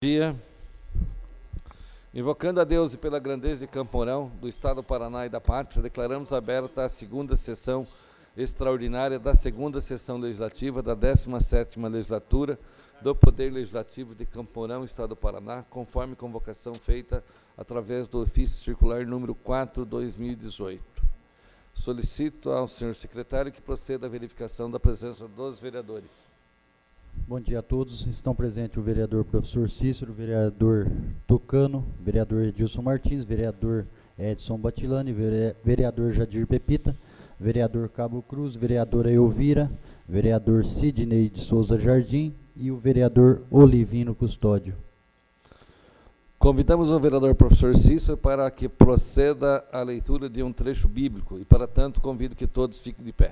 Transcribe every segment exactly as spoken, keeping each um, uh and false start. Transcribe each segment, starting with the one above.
Dia. Invocando a Deus e pela grandeza de Campo Mourão, do Estado do Paraná e da Pátria, declaramos aberta a segunda sessão extraordinária da segunda sessão legislativa da décima sétima legislatura do Poder Legislativo de Campo Mourão, Estado do Paraná, conforme convocação feita através do ofício circular número quatro barra dois mil e dezoito. Solicito ao senhor secretário que proceda à verificação da presença dos vereadores. Bom dia a todos. Estão presentes o vereador professor Cícero, o vereador Tucano, o vereador Edilson Martins, o vereador Edson Batilani, o vereador Jadir Pepita, o vereador Cabo Cruz, a vereadora Elvira, o vereador Sidney de Souza Jardim e o vereador Olivino Custódio. Convidamos o vereador professor Cícero para que proceda à leitura de um trecho bíblico e, para tanto, convido que todos fiquem de pé.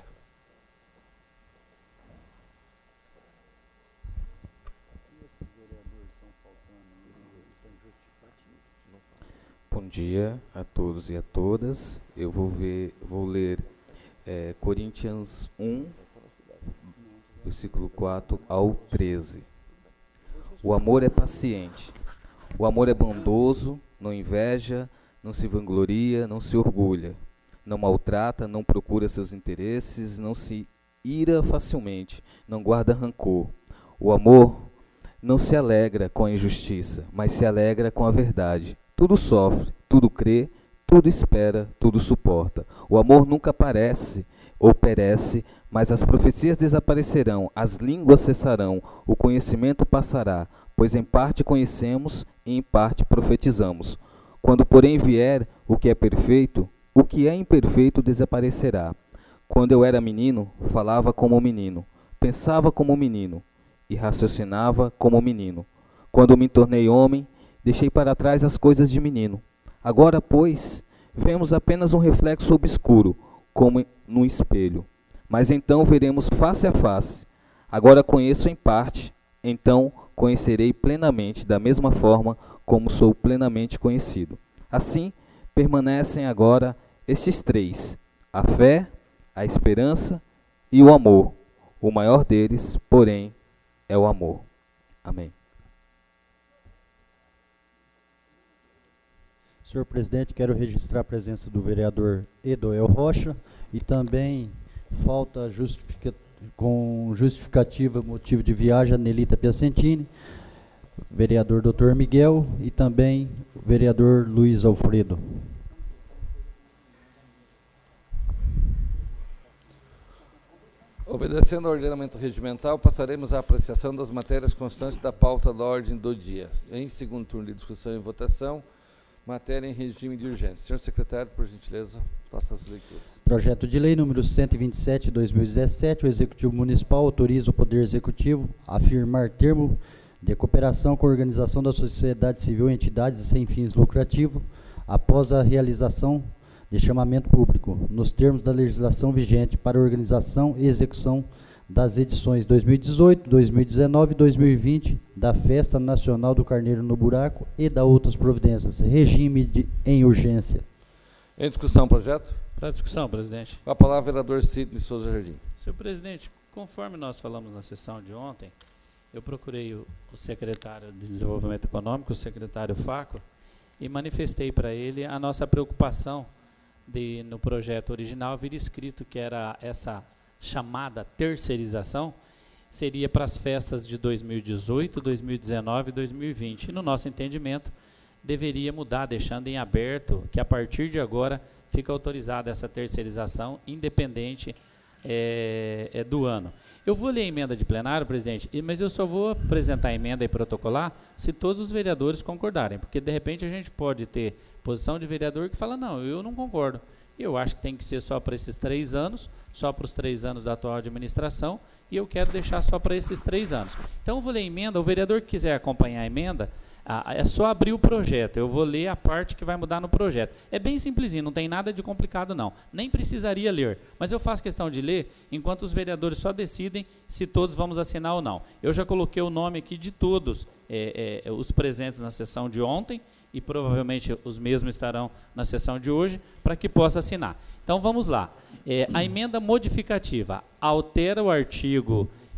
Bom dia a todos e a todas. Eu vou, ver, vou ler é, Coríntios um, versículo quatro ao treze. O amor é paciente, o amor é bondoso, não inveja, não se vangloria, não se orgulha, não maltrata, não procura seus interesses, não se ira facilmente, não guarda rancor. O amor não se alegra com a injustiça, mas se alegra com a verdade. Tudo sofre, tudo crê, tudo espera, tudo suporta. O amor nunca aparece ou perece, mas as profecias desaparecerão, as línguas cessarão, o conhecimento passará, pois em parte conhecemos e em parte profetizamos. Quando, porém, vier o que é perfeito, o que é imperfeito desaparecerá. Quando eu era menino, falava como menino, pensava como menino e raciocinava como menino. Quando me tornei homem, deixei para trás as coisas de menino. Agora, pois, vemos apenas um reflexo obscuro, como no espelho. Mas então veremos face a face. Agora conheço em parte, então conhecerei plenamente, da mesma forma como sou plenamente conhecido. Assim, permanecem agora estes três: a fé, a esperança e o amor. O maior deles, porém, é o amor. Amém. Senhor presidente, quero registrar a presença do vereador Edoel Rocha e também falta justifica, com justificativa motivo de viagem a Nelita Piacentini, vereador doutor Miguel e também o vereador Luiz Alfredo. Obedecendo ao ordenamento regimental, passaremos à apreciação das matérias constantes da pauta da ordem do dia. Em segundo turno de discussão e votação, matéria em regime de urgência. Senhor secretário, por gentileza, faça as leituras. Projeto de lei número cento e vinte e sete, dois mil e dezessete, o Executivo Municipal autoriza o Poder Executivo a firmar termo de cooperação com a organização da sociedade civil e entidades sem fins lucrativos após a realização de chamamento público, nos termos da legislação vigente para a organização e execução das edições dois mil e dezoito, dois mil e dezenove e dois mil e vinte da Festa Nacional do Carneiro no Buraco e da outras providências. Regime de, em urgência. Em discussão, projeto? Para discussão, presidente. Com a palavra, vereador Sidney Souza Jardim. Senhor presidente, conforme nós falamos na sessão de ontem, eu procurei o, o secretário de Desenvolvimento Econômico, o secretário Faco, e manifestei para ele a nossa preocupação de, no projeto original, vir escrito que era essa chamada terceirização, seria para as festas de dois mil e dezoito, dois mil e dezenove e dois mil e vinte. E, no nosso entendimento, deveria mudar, deixando em aberto que, a partir de agora, fica autorizada essa terceirização, independente é, é, do ano. Eu vou ler a emenda de plenário, presidente, mas eu só vou apresentar a emenda e protocolar se todos os vereadores concordarem, porque, de repente, a gente pode ter posição de vereador que fala, não, eu não concordo. Eu acho que tem que ser só para esses três anos, só para os três anos da atual administração, e eu quero deixar só para esses três anos. Então, eu vou ler a emenda, o vereador que quiser acompanhar a emenda, ah, é só abrir o projeto, eu vou ler a parte que vai mudar no projeto. É bem simplesinho, não tem nada de complicado não, nem precisaria ler, mas eu faço questão de ler, enquanto os vereadores só decidem se todos vamos assinar ou não. Eu já coloquei o nome aqui de todos é, é, os presentes na sessão de ontem, e provavelmente os mesmos estarão na sessão de hoje, para que possa assinar. Então, vamos lá. É, a emenda modificativa altera o artigo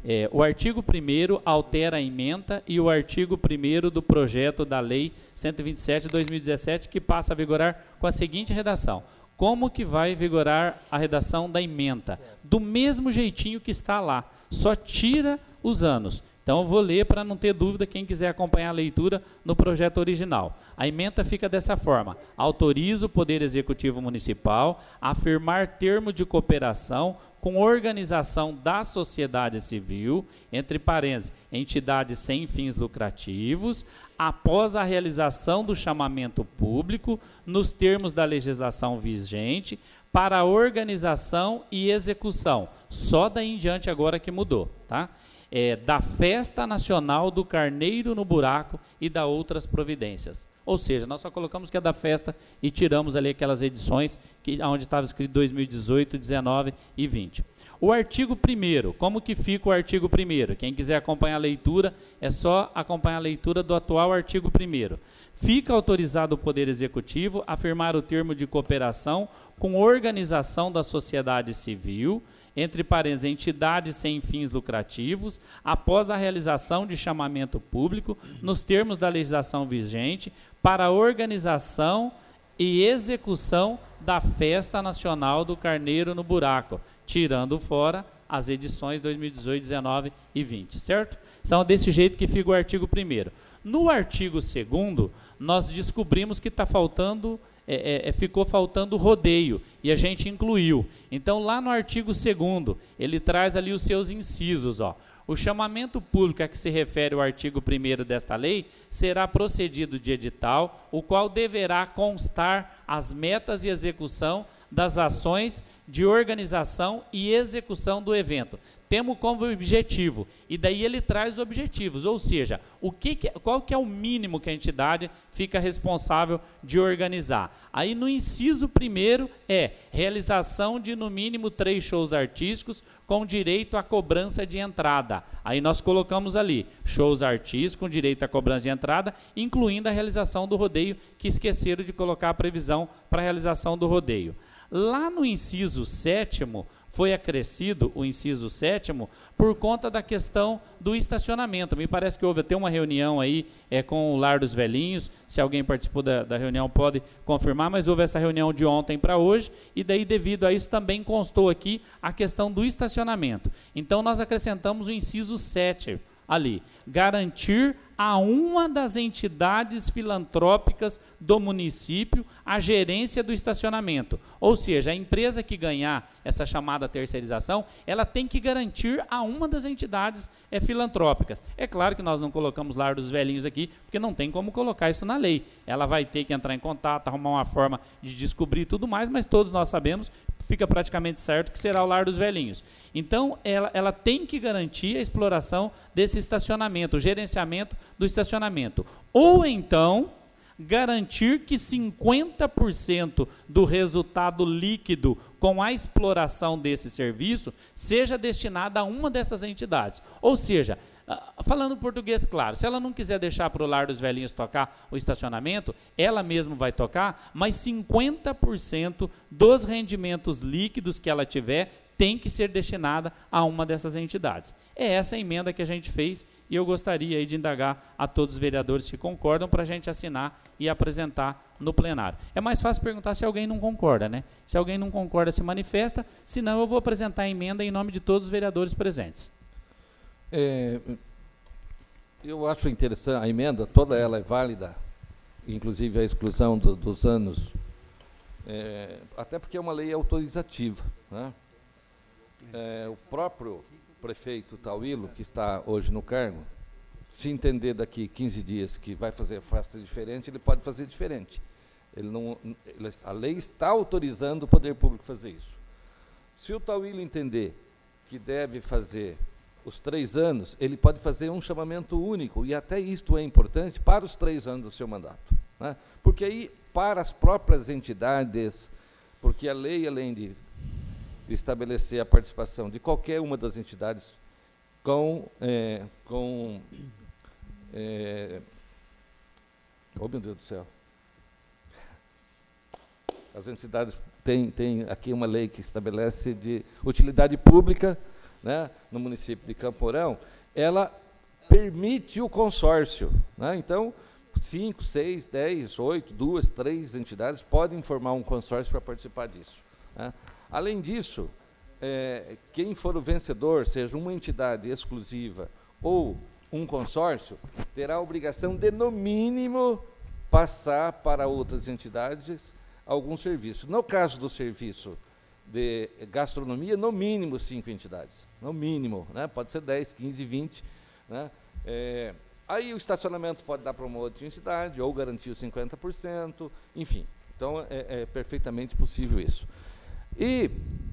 É, o artigo primeiro altera a ementa e o artigo primeiro do projeto da Lei cento e vinte e sete de dois mil e dezessete, que passa a vigorar com a seguinte redação. Como que vai vigorar a redação da ementa? Do mesmo jeitinho que está lá, só tira os anos. Então, eu vou ler para não ter dúvida, quem quiser acompanhar a leitura no projeto original. A ementa fica dessa forma: autoriza o Poder Executivo Municipal a firmar termo de cooperação com organização da sociedade civil, entre parênteses, entidades sem fins lucrativos, após a realização do chamamento público, nos termos da legislação vigente, para a organização e execução. Só daí em diante agora que mudou, tá? É, da Festa Nacional do Carneiro no Buraco e da outras providências. Ou seja, nós só colocamos que é da festa e tiramos ali aquelas edições que, onde estava escrito dois mil e dezoito, dezenove e vinte. O artigo primeiro, como que fica o artigo primeiro? Quem quiser acompanhar a leitura, é só acompanhar a leitura do atual artigo primeiro. Fica autorizado o Poder Executivo a firmar o termo de cooperação com organização da sociedade civil, entre parênteses, entidades sem fins lucrativos, após a realização de chamamento público, nos termos da legislação vigente, para a organização e execução da Festa Nacional do Carneiro no Buraco, tirando fora as edições dois mil e dezoito, dezenove e vinte, certo? São desse jeito que fica o artigo primeiro. No artigo segundo, nós descobrimos que está faltando... É, é, ficou faltando rodeio, e a gente incluiu. Então, lá no artigo segundo, ele traz ali os seus incisos, ó. O chamamento público a que se refere o artigo primeiro desta lei será procedido de edital, o qual deverá constar as metas e execução das ações de organização e execução do evento. Temos como objetivo, e daí ele traz objetivos, ou seja, o que que, qual que é o mínimo que a entidade fica responsável de organizar. Aí no inciso primeiro é realização de no mínimo três shows artísticos com direito à cobrança de entrada. Aí nós colocamos ali, shows artísticos com direito à cobrança de entrada, incluindo a realização do rodeio, que esqueceram de colocar a previsão para a realização do rodeio. Lá no inciso sétimo, foi acrescido o inciso sétimo por conta da questão do estacionamento. Me parece que houve até uma reunião aí é, com o Lar dos Velhinhos, se alguém participou da, da reunião pode confirmar, mas houve essa reunião de ontem para hoje, e daí devido a isso também constou aqui a questão do estacionamento. Então nós acrescentamos o inciso sete ali, garantir a uma das entidades filantrópicas do município a gerência do estacionamento. Ou seja, a empresa que ganhar essa chamada terceirização, ela tem que garantir a uma das entidades é, filantrópicas. É claro que nós não colocamos Lar dos Velhinhos aqui, porque não tem como colocar isso na lei. Ela vai ter que entrar em contato, arrumar uma forma de descobrir e tudo mais, mas todos nós sabemos, fica praticamente certo que será o Lar dos Velhinhos. Então, ela, ela tem que garantir a exploração desse estacionamento, o gerenciamento do estacionamento. Ou então, garantir que cinquenta por cento do resultado líquido com a exploração desse serviço seja destinado a uma dessas entidades. Ou seja, falando português claro, se ela não quiser deixar para o Lar dos Velhinhos tocar o estacionamento, ela mesma vai tocar, mas cinquenta por cento dos rendimentos líquidos que ela tiver tem que ser destinada a uma dessas entidades. É essa a emenda que a gente fez, e eu gostaria aí de indagar a todos os vereadores que concordam para a gente assinar e apresentar no plenário. É mais fácil perguntar se alguém não concorda, né? Se alguém não concorda, se manifesta, senão eu vou apresentar a emenda em nome de todos os vereadores presentes. É, eu acho interessante, a emenda, toda ela é válida, inclusive a exclusão do, dos anos, é, até porque é uma lei autorizativa, né? É, o próprio prefeito Tauilo, que está hoje no cargo, se entender daqui quinze dias que vai fazer festa diferente, ele pode fazer diferente. Ele não, ele, a lei está autorizando o poder público a fazer isso. Se o Tauilo entender que deve fazer os três anos, ele pode fazer um chamamento único, e até isto é importante para os três anos do seu mandato, né? Porque aí, para as próprias entidades, porque a lei, além de de estabelecer a participação de qualquer uma das entidades com, é, com é, oh meu Deus do céu, as entidades têm, têm aqui uma lei que estabelece de utilidade pública né, no município de Campo Mourão, ela permite o consórcio, né? Então, cinco, seis, dez, oito, duas, três entidades podem formar um consórcio para participar disso, né? Além disso, é, quem for o vencedor, seja uma entidade exclusiva ou um consórcio, terá a obrigação de, no mínimo, passar para outras entidades algum serviço. No caso do serviço de gastronomia, no mínimo cinco entidades, no mínimo, né? Pode ser dez, quinze, vinte, né? É, aí o estacionamento pode dar para uma outra entidade, ou garantir os cinquenta por cento, enfim. Então, é, é perfeitamente possível isso. E,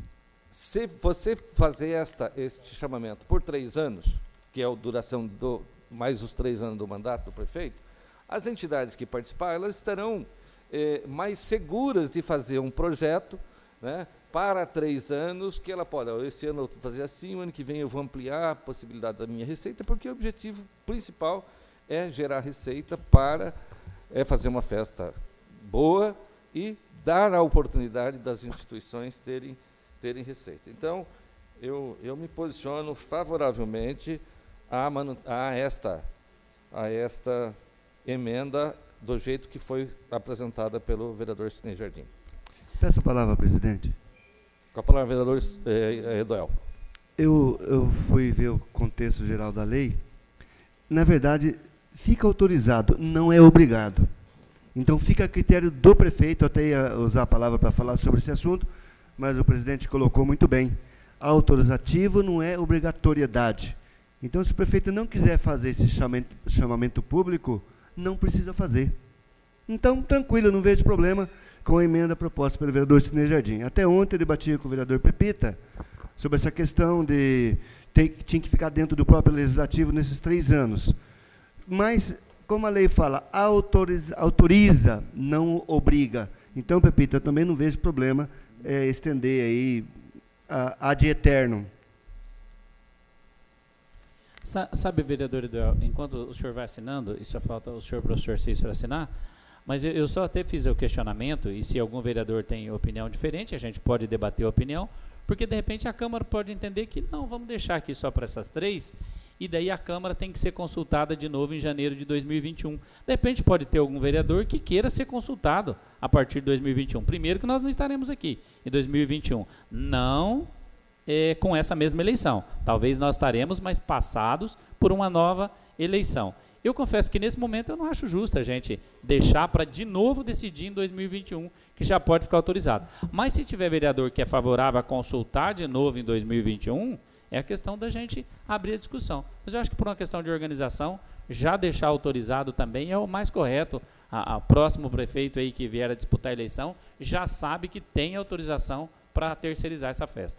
se você fazer esta, este chamamento por três anos, que é a duração do, mais os três anos do mandato do prefeito, as entidades que participar, elas estarão é, mais seguras de fazer um projeto, né, para três anos, que ela pode, ó, esse ano eu vou fazer assim, o ano que vem eu vou ampliar a possibilidade da minha receita, porque o objetivo principal é gerar receita para é, fazer uma festa boa e dar a oportunidade das instituições terem, terem receita. Então, eu, eu me posiciono favoravelmente a, manu, a, esta, a esta emenda do jeito que foi apresentada pelo vereador Sidnei Jardim. Peço a palavra, presidente. Com a palavra, vereador eh, Edoel. Eu, eu fui ver o contexto geral da lei. Na verdade, fica autorizado, não é obrigado. Então, fica a critério do prefeito, até ia usar a palavra para falar sobre esse assunto, mas o presidente colocou muito bem. Autorizativo não é obrigatoriedade. Então, se o prefeito não quiser fazer esse chamamento, chamamento público, não precisa fazer. Então, tranquilo, não vejo problema com a emenda proposta pelo vereador Sidnei Jardim. Até ontem eu debatia com o vereador Pepita sobre essa questão de ter, tinha que ficar dentro do próprio legislativo nesses três anos. Mas, como a lei fala, autoriza, autoriza, não obriga. Então, Pepita, eu também não vejo problema é, estender aí a, a de eterno. Sabe, vereador Eduardo, enquanto o senhor vai assinando, e só falta o senhor professor Cícero assinar, mas eu, eu só até fiz o questionamento, e se algum vereador tem opinião diferente, a gente pode debater a opinião, porque de repente a Câmara pode entender que não, vamos deixar aqui só para essas três, e daí a Câmara tem que ser consultada de novo em janeiro de dois mil e vinte e um. De repente pode ter algum vereador que queira ser consultado a partir de dois mil e vinte e um. Primeiro que nós não estaremos aqui em dois mil e vinte e um. Não é, com essa mesma eleição. Talvez nós estaremos, mas passados por uma nova eleição. Eu confesso que nesse momento eu não acho justo a gente deixar para de novo decidir em dois mil e vinte e um, que já pode ficar autorizado. Mas se tiver vereador que é favorável a consultar de novo em dois mil e vinte e um, é a questão da gente abrir a discussão. Mas eu acho que por uma questão de organização, já deixar autorizado também é o mais correto. O próximo prefeito aí que vier a disputar a eleição já sabe que tem autorização para terceirizar essa festa.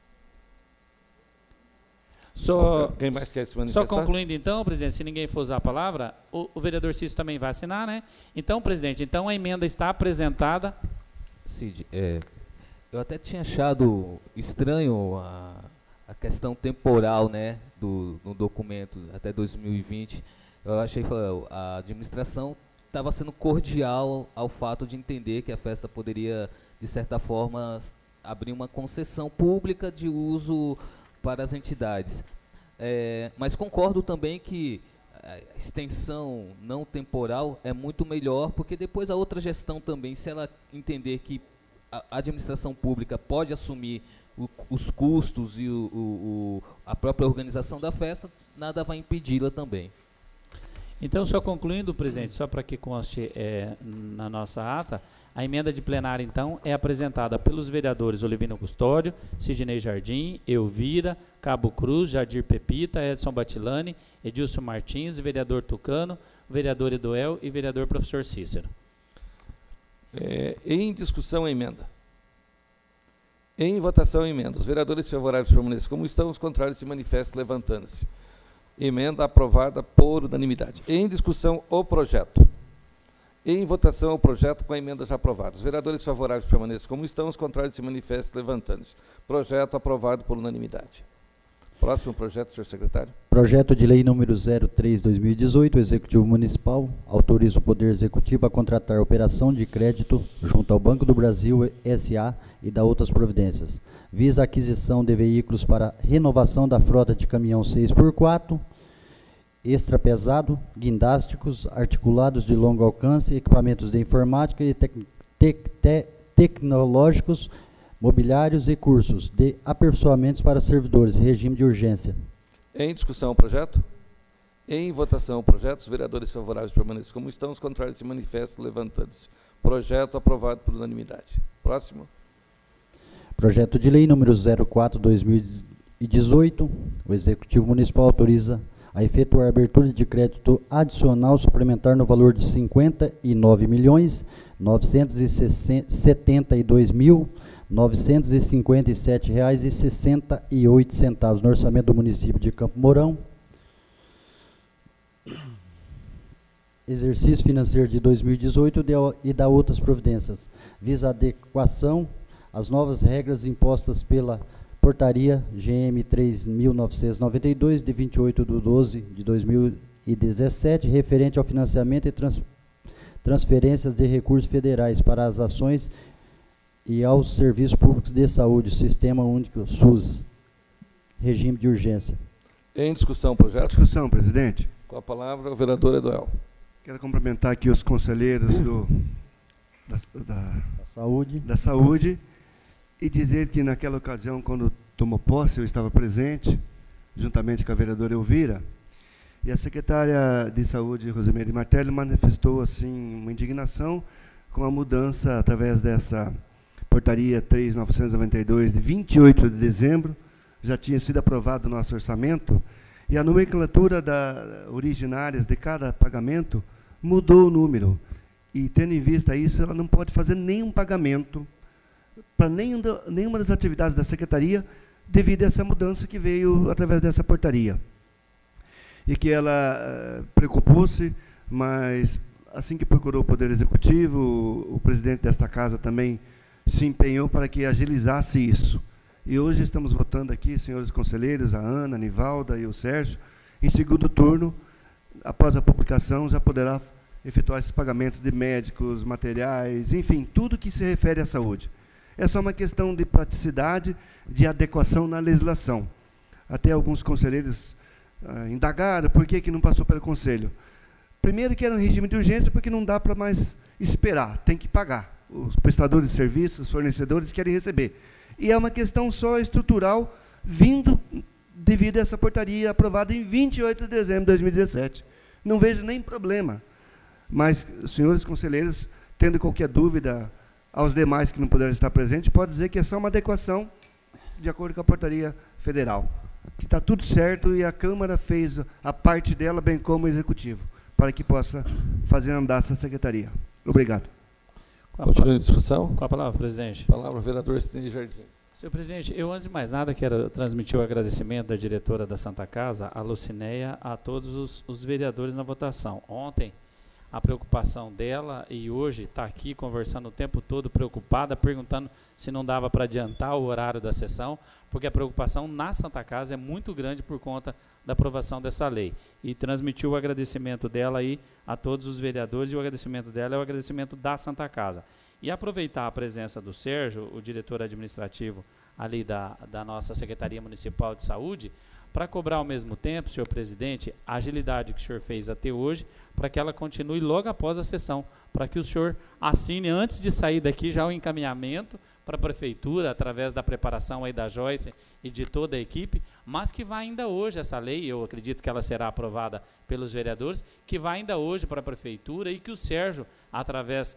Só, Quem mais quer se manifestar? Só concluindo então, presidente, se ninguém for usar a palavra, o, o vereador Cícero também vai assinar, né? Então, presidente, então a emenda está apresentada. Cid, é, eu até tinha achado estranho a, a questão temporal, né, do, do documento até dois mil e vinte. Eu achei que a administração estava sendo cordial ao fato de entender que a festa poderia, de certa forma, abrir uma concessão pública de uso para as entidades. É, mas concordo também que a extensão não temporal é muito melhor, porque depois a outra gestão também, se ela entender que a administração pública pode assumir o, os custos e o, o, a própria organização da festa, nada vai impedi-la também. Então, só concluindo, presidente, só para que conste é, na nossa ata, a emenda de plenário, então, é apresentada pelos vereadores Olivino Custódio, Sidnei Jardim, Elvira, Cabo Cruz, Jardir Pepita, Edson Batilani, Edilson Martins, vereador Tucano, vereador Edoel e vereador professor Cícero. É, em discussão, a emenda. Em votação, a emenda. Os vereadores favoráveis permanecem como estão, os contrários se manifestam levantando-se. Emenda aprovada por unanimidade. Em discussão, o projeto. Em votação, o projeto com a emenda já aprovada. Os vereadores favoráveis permanecem como estão, os contrários se manifestam levantando-se. Projeto aprovado por unanimidade. Próximo projeto, senhor secretário. Projeto de lei número zero três barra dois mil e dezoito, o Executivo Municipal autoriza o Poder Executivo a contratar operação de crédito junto ao Banco do Brasil S A e da outras providências. Visa a aquisição de veículos para renovação da frota de caminhão seis por quatro, extra pesado, guindásticos, articulados de longo alcance, equipamentos de informática e tec tec te tecnológicos, mobiliários e cursos de aperfeiçoamentos para servidores, regime de urgência. Em discussão o projeto? Em votação o projeto, os vereadores favoráveis permaneçam como estão, os contrários se manifestam levantando-se. Projeto aprovado por unanimidade. Próximo. Projeto de lei número zero quatro barra dois mil e dezoito, o Executivo Municipal autoriza a efetuar a abertura de crédito adicional suplementar no valor de cinquenta e nove milhões, novecentos e setenta e dois mil, novecentos e cinquenta e sete reais e sessenta e oito centavos no orçamento do município de Campo Mourão. Exercício financeiro de dois mil e dezoito de, e da outras providências. Visa a adequação às novas regras impostas pela Portaria G M três mil novecentos e noventa e dois, de vinte e oito de doze de dois mil e dezessete, referente ao financiamento e trans, transferências de recursos federais para as ações e aos serviços públicos de saúde, Sistema Único SUS, regime de urgência. Em discussão o projeto? Discussão, presidente. Com a palavra o vereador Eduel. Quero cumprimentar aqui os conselheiros do, da, da, da, saúde. da Saúde e dizer que naquela ocasião, quando tomou posse, eu estava presente, juntamente com a vereadora Elvira, e a secretária de Saúde, Rosimeire Martelli, manifestou assim uma indignação com a mudança através dessa Portaria três mil novecentos e noventa e dois, de vinte e oito de dezembro, já tinha sido aprovado o nosso orçamento, e a nomenclatura da, originárias de cada pagamento mudou o número. E, tendo em vista isso, ela não pode fazer nenhum pagamento para nenhum, nenhuma das atividades da Secretaria, devido a essa mudança que veio através dessa portaria. E que ela uh, preocupou-se, mas assim que procurou o Poder Executivo, o, o presidente desta casa também se empenhou para que agilizasse isso. E hoje estamos votando aqui, senhores conselheiros, a Ana, a Nivalda e o Sérgio, em segundo turno, após a publicação, já poderá efetuar esses pagamentos de médicos, materiais, enfim, tudo que se refere à saúde. É só uma questão de praticidade, de adequação na legislação. Até alguns conselheiros ah, indagaram por que, que não passou pelo Conselho. Primeiro que era um regime de urgência, porque não dá para mais esperar, tem que pagar. Os prestadores de serviços, os fornecedores querem receber. E é uma questão só estrutural, vindo devido a essa portaria aprovada em vinte e oito de dezembro de dois mil e dezessete. Não vejo nem problema. Mas, senhores conselheiros, tendo qualquer dúvida, aos demais que não puderam estar presentes, pode dizer que é só uma adequação de acordo com a portaria federal. Que está tudo certo e a Câmara fez a parte dela, bem como o Executivo, para que possa fazer andar essa secretaria. Obrigado. Continua a discussão. Com a palavra, presidente. Palavra, vereador Sidney Jardim. Senhor presidente, eu, antes de mais nada, quero transmitir o agradecimento da diretora da Santa Casa, a Lucinéia, a todos os, os vereadores na votação. Ontem, a preocupação dela, e hoje está aqui conversando o tempo todo, preocupada, perguntando se não dava para adiantar o horário da sessão, porque a preocupação na Santa Casa é muito grande por conta da aprovação dessa lei. E transmitiu o agradecimento dela aí a todos os vereadores, e o agradecimento dela é o agradecimento da Santa Casa. E aproveitar a presença do Sérgio, o diretor administrativo ali da, da nossa Secretaria Municipal de Saúde, para cobrar ao mesmo tempo, senhor presidente, a agilidade que o senhor fez até hoje, para que ela continue logo após a sessão, para que o senhor assine antes de sair daqui já o encaminhamento para a prefeitura, através da preparação aí da Joyce e de toda a equipe, mas que vai ainda hoje essa lei, eu acredito que ela será aprovada pelos vereadores, que vai ainda hoje para a prefeitura e que o Sérgio, através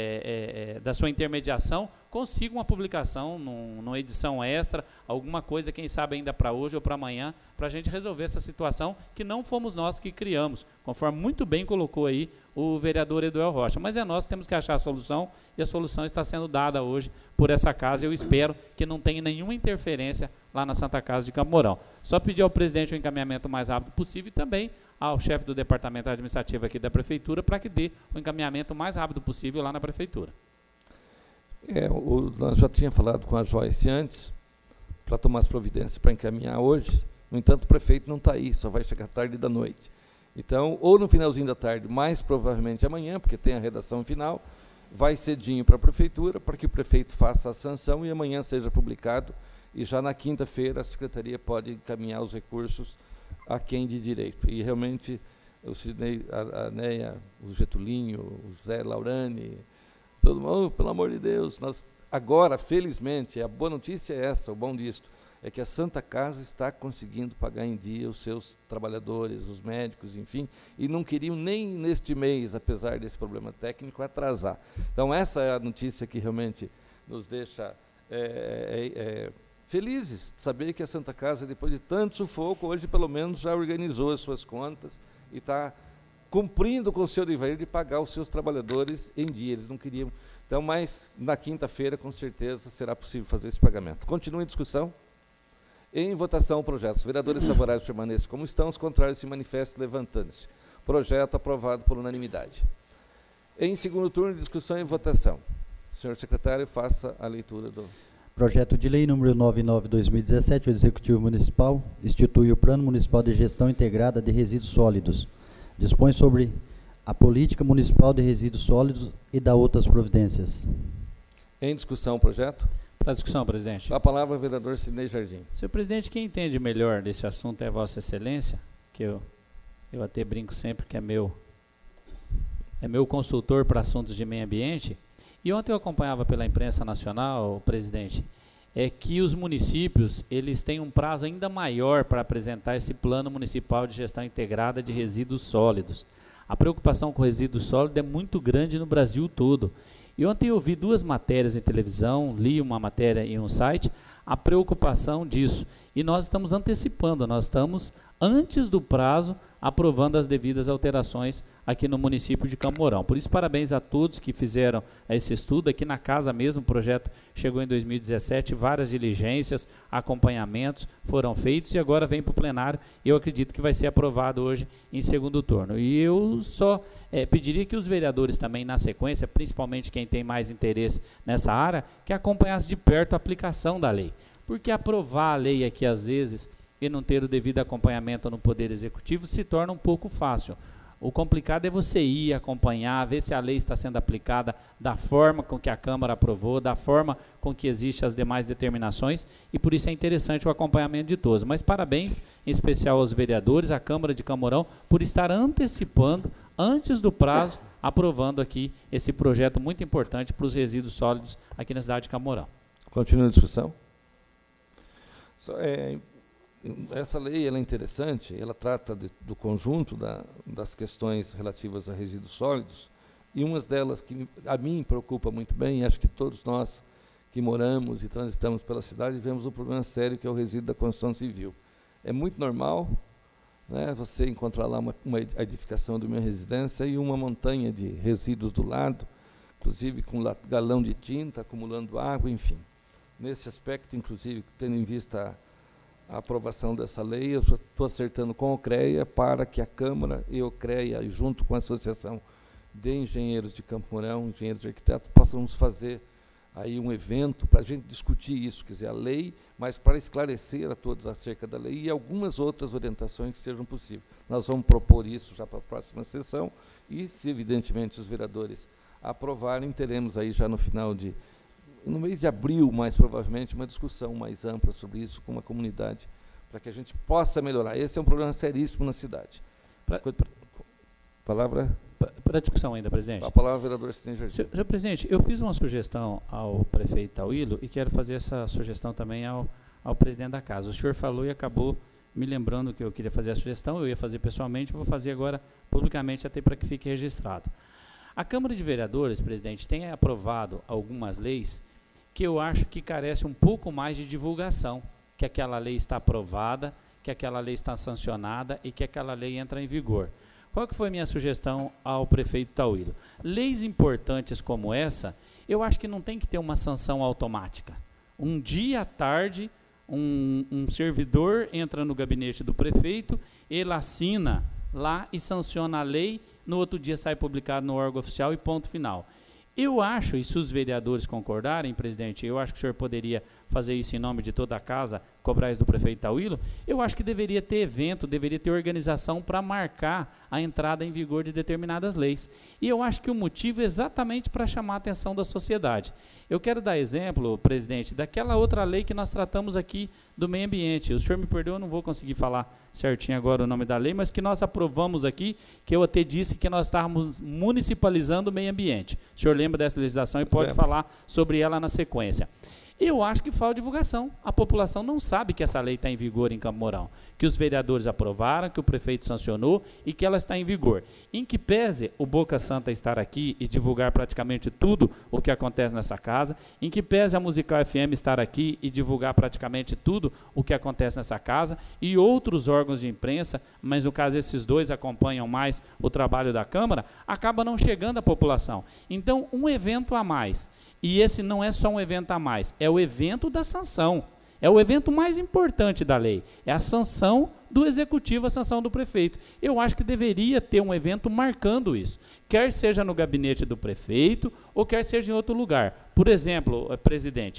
é, é, da sua intermediação, consiga uma publicação num, numa edição extra, alguma coisa, quem sabe ainda para hoje ou para amanhã, para a gente resolver essa situação que não fomos nós que criamos, conforme muito bem colocou aí o vereador Eduel Rocha. Mas é nós que temos que achar a solução, e a solução está sendo dada hoje por essa casa. Eu espero que não tenha nenhuma interferência lá na Santa Casa de Campo Mourão. Só pedir ao presidente o encaminhamento o mais rápido possível e também ao chefe do departamento administrativo aqui da prefeitura para que dê o encaminhamento o mais rápido possível lá na prefeitura. É, o, nós já tínhamos falado com a Joyce antes, para tomar as providências para encaminhar hoje, No entanto, o prefeito não está aí, só vai chegar tarde da noite. Então, ou no finalzinho da tarde, mais provavelmente amanhã, porque tem a redação final, vai cedinho para a prefeitura, para que o prefeito faça a sanção e amanhã seja publicado, e já na quinta-feira a secretaria pode encaminhar os recursos a quem de direito. E realmente, o Sidney, a, a Neia, o Getulinho, o Zé Laurani, todo mundo, oh, pelo amor de Deus, nós, agora, felizmente, a boa notícia é essa, o bom disto, é que a Santa Casa está conseguindo pagar em dia os seus trabalhadores, os médicos, enfim, e não queriam nem neste mês, apesar desse problema técnico, atrasar. Então, essa é a notícia que realmente nos deixa é, é, é, felizes, de saber que a Santa Casa, depois de tanto sufoco, hoje pelo menos já organizou as suas contas e está cumprindo com o seu dever de pagar os seus trabalhadores em dia. Eles não queriam. Então, mas na quinta-feira, com certeza, será possível fazer esse pagamento. Continua em discussão. Em votação o projeto. Os vereadores favoráveis permaneçam como estão, os contrários se manifestem levantando-se. Projeto aprovado por unanimidade. Em segundo turno, discussão e votação. Senhor secretário, faça a leitura do... Projeto de lei número noventa e nove barra dois mil e dezessete, o Executivo Municipal institui o Plano Municipal de Gestão Integrada de Resíduos Sólidos. Dispõe sobre a Política Municipal de Resíduos Sólidos e dá outras providências. Em discussão o projeto. Para discussão, presidente. A palavra ao vereador Sidney Jardim. Senhor presidente, quem entende melhor desse assunto é Vossa Excelência, que eu, eu até brinco sempre que é meu, é meu consultor para assuntos de meio ambiente. E ontem eu acompanhava pela imprensa nacional, presidente, é que os municípios eles têm um prazo ainda maior para apresentar esse Plano Municipal de Gestão Integrada de Resíduos Sólidos. A preocupação com resíduos sólidos é muito grande no Brasil todo. E ontem eu vi duas matérias em televisão, li uma matéria em um site, a preocupação disso. E nós estamos antecipando, nós estamos, antes do prazo, aprovando as devidas alterações aqui no município de Campo Mourão. Por isso, parabéns a todos que fizeram esse estudo. Aqui na casa mesmo, o projeto chegou em dois mil e dezessete, várias diligências, acompanhamentos foram feitos e agora vem para o plenário. Eu acredito que vai ser aprovado hoje em segundo turno. E eu só é, pediria que os vereadores também, na sequência, principalmente quem tem mais interesse nessa área, que acompanhasse de perto a aplicação da lei. Porque aprovar a lei aqui, às vezes, e não ter o devido acompanhamento no Poder Executivo se torna um pouco fácil. O complicado é você ir acompanhar, ver se a lei está sendo aplicada da forma com que a Câmara aprovou, da forma com que existem as demais determinações, e por isso é interessante o acompanhamento de todos. Mas parabéns, em especial aos vereadores, à Câmara de Campo Mourão, por estar antecipando, antes do prazo, aprovando aqui esse projeto muito importante para os resíduos sólidos aqui na cidade de Campo Mourão. Continua a discussão. Só, é, essa lei ela é interessante, ela trata de, do conjunto da, das questões relativas a resíduos sólidos, e uma delas que a mim preocupa muito bem, e acho que todos nós que moramos e transitamos pela cidade vemos um problema sério, que é o resíduo da construção civil. É muito normal, né, você encontrar lá uma, uma edificação de uma residência e uma montanha de resíduos do lado, inclusive com galão de tinta, acumulando água, enfim. Nesse aspecto, inclusive, tendo em vista a, a aprovação dessa lei, eu estou acertando com o CREA para que a Câmara e o CREA, junto com a Associação de Engenheiros de Campo Mourão, Engenheiros de Arquitetos, possamos fazer aí um evento para a gente discutir isso, quer dizer, a lei, mas para esclarecer a todos acerca da lei e algumas outras orientações que sejam possíveis. Nós vamos propor isso já para a próxima sessão e, se evidentemente os vereadores aprovarem, teremos aí já no final de no mês de abril, mais provavelmente, uma discussão mais ampla sobre isso com a comunidade, para que a gente possa melhorar. Esse é um problema seríssimo na cidade. Pra, palavra... Para a discussão ainda, presidente. A palavra ao vereador Sidney Jardim. Senhor, senhor presidente, eu fiz uma sugestão ao prefeito Tauílo e quero fazer essa sugestão também ao, ao presidente da casa. O senhor falou e acabou me lembrando que eu queria fazer a sugestão, eu ia fazer pessoalmente, vou fazer agora publicamente, até para que fique registrado. A Câmara de Vereadores, presidente, tem aprovado algumas leis que eu acho que carece um pouco mais de divulgação, que aquela lei está aprovada, que aquela lei está sancionada e que aquela lei entra em vigor. Qual que foi a minha sugestão ao prefeito Tauílo? Leis importantes como essa, eu acho que não tem que ter uma sanção automática. Um dia à tarde, um, um servidor entra no gabinete do prefeito, ele assina lá e sanciona a lei, no outro dia sai publicado no órgão oficial e ponto final. Eu acho, e se os vereadores concordarem, presidente, eu acho que o senhor poderia fazer isso em nome de toda a casa, cobrar isso do prefeito Tauilo, eu acho que deveria ter evento, deveria ter organização para marcar a entrada em vigor de determinadas leis. E eu acho que o motivo é exatamente para chamar a atenção da sociedade. Eu quero dar exemplo, presidente, daquela outra lei que nós tratamos aqui do meio ambiente. O senhor me perdoa, eu não vou conseguir falar certinho agora o nome da lei, mas que nós aprovamos aqui, que eu até disse que nós estávamos municipalizando o meio ambiente. O senhor lembra dessa legislação e pode falar sobre ela na sequência. Eu acho que falta divulgação. A população não sabe que essa lei está em vigor em Campo Mourão, que os vereadores aprovaram, que o prefeito sancionou e que ela está em vigor. Em que pese o Boca Santa estar aqui e divulgar praticamente tudo o que acontece nessa casa, em que pese a Musical F M estar aqui e divulgar praticamente tudo o que acontece nessa casa e outros órgãos de imprensa, mas no caso esses dois acompanham mais o trabalho da Câmara, acaba não chegando à população. Então, um evento a mais, e esse não é só um evento a mais, é o evento da sanção. É o evento mais importante da lei. É a sanção do executivo, a sanção do prefeito. Eu acho que deveria ter um evento marcando isso. Quer seja no gabinete do prefeito, ou quer seja em outro lugar. Por exemplo, presidente,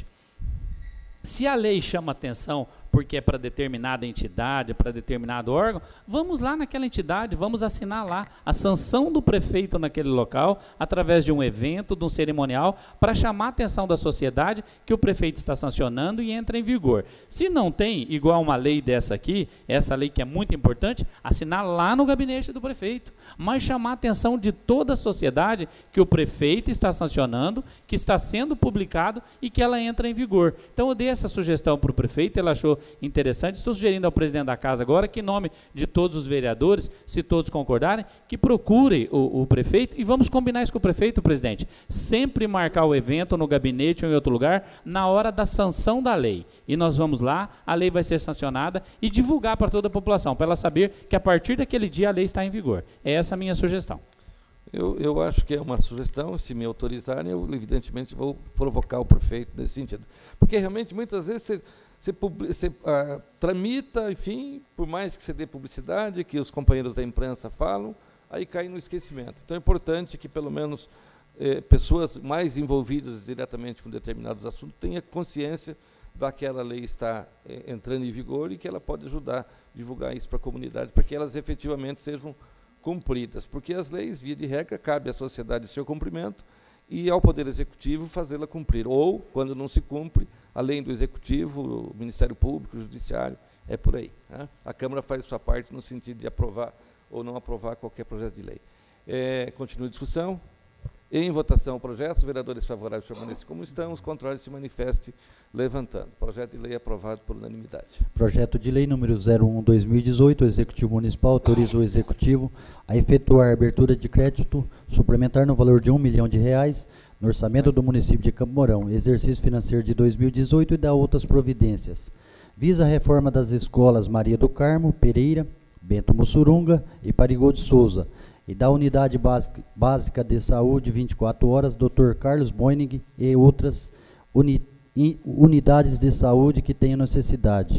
se a lei chama atenção porque é para determinada entidade, para determinado órgão, vamos lá naquela entidade, vamos assinar lá a sanção do prefeito naquele local, através de um evento, de um cerimonial, para chamar a atenção da sociedade que o prefeito está sancionando e entra em vigor. Se não tem, igual uma lei dessa aqui, essa lei que é muito importante, assinar lá no gabinete do prefeito, mas chamar a atenção de toda a sociedade que o prefeito está sancionando, que está sendo publicado e que ela entra em vigor. Então eu dei essa sugestão para o prefeito, ele achou interessante. Estou sugerindo ao presidente da casa agora que, em nome de todos os vereadores, se todos concordarem, que procure o, o prefeito e vamos combinar isso com o prefeito, presidente. Sempre marcar o evento no gabinete ou em outro lugar na hora da sanção da lei. E nós vamos lá, a lei vai ser sancionada e divulgar para toda a população, para ela saber que a partir daquele dia a lei está em vigor. É essa a minha sugestão. Eu, eu acho que é uma sugestão, se me autorizarem, eu evidentemente vou provocar o prefeito nesse sentido. Porque realmente muitas vezes você Você, você ah, tramita, enfim, por mais que você dê publicidade, que os companheiros da imprensa falam, aí cai no esquecimento. Então é importante que, pelo menos, eh, pessoas mais envolvidas diretamente com determinados assuntos tenham consciência daquela lei estar eh, entrando em vigor e que ela pode ajudar a divulgar isso para a comunidade, para que elas efetivamente sejam cumpridas. Porque as leis, via de regra, cabe à sociedade seu cumprimento e ao Poder Executivo fazê-la cumprir. Ou, quando não se cumpre, além do Executivo, o Ministério Público, o Judiciário, é por aí, né? A Câmara faz sua parte no sentido de aprovar ou não aprovar qualquer projeto de lei. É, continua a discussão. Em votação o projeto, os vereadores favoráveis permanecem como estão, os contrários se manifestem levantando. Projeto de lei aprovado por unanimidade. Projeto de lei número zero um barra dois mil e dezoito, o Executivo Municipal autoriza o Executivo a efetuar a abertura de crédito suplementar no valor de um milhão de reais no orçamento do município de Campo Mourão, exercício financeiro de dois mil e dezoito e da outras providências. Visa a reforma das escolas Maria do Carmo, Pereira, Bento Mussurunga e Parigô de Souza, e da Unidade Básica, Básica de Saúde vinte e quatro horas, doutor Carlos Boining e outras uni, in, unidades de saúde que tenham necessidade.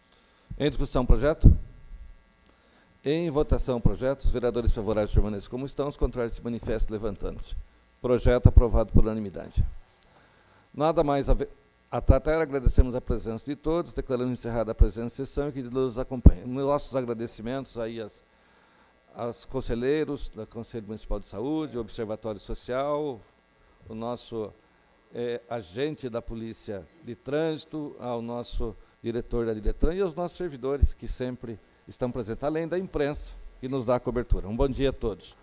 Em discussão, projeto? Em votação, projeto. Os vereadores favoráveis permanecem como estão, os contrários se manifestam levantando-se. Projeto aprovado por unanimidade. Nada mais a, a tratar, agradecemos a presença de todos, declarando encerrada a presente sessão e que Deus nos acompanhe. Nossos agradecimentos aí às aos conselheiros do Conselho Municipal de Saúde, o Observatório Social, o nosso é, agente da Polícia de Trânsito, ao nosso diretor da Diretran e aos nossos servidores que sempre estão presentes, além da imprensa que nos dá a cobertura. Um bom dia a todos.